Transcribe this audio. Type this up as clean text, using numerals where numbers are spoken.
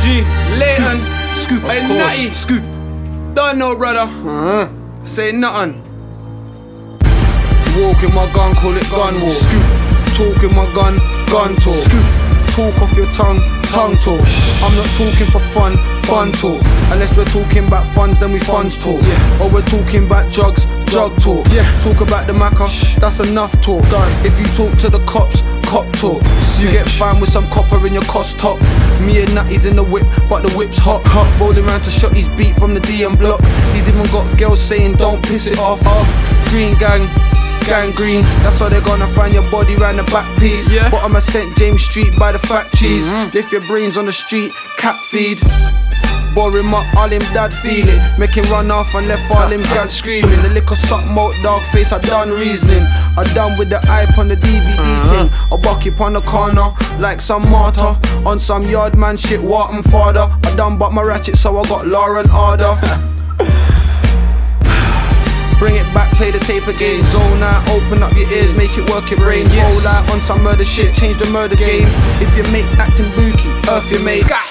G, Leighton, Scoop, hey, of course. Natty. Scoop. Don't know, brother. Say nothing. Walking my gun, call it gun walk. Scoop. Talking my gun, gun talk. Scoop. Talk off your tongue, tongue talk. I'm not talking for fun, fun talk. Unless we're talking about funds, then we funds talk. Or we're talking about drugs, drug talk. Talk about the maca, that's enough talk. If you talk to the cops, cop talk. You get found with some copper in your cost top. Me and Natty's in the whip, but the whip's hot. Rolling round to shot his beat from the DM block. He's even got girls saying don't piss it off. Green gang, gang green, that's how they're gonna find your body round the back piece. Bottom of St. James Street by the fat cheese. Lift your brains on the street, cat feed. Bore him up, all him dad feel it. Make him run off and left all him gal screaming. The liquor suck out dog face, I done reasoning. I done with the hype on the DVD thing. I buck up on the corner like some martyr. On some yard man shit, what and father. I done but my ratchet so I got law and order. Bring it back, play the tape again. Zone out, open up your ears, make it work your brain. Roll out on some murder shit, change the murder game. If your mate's acting bookie, earth your mate.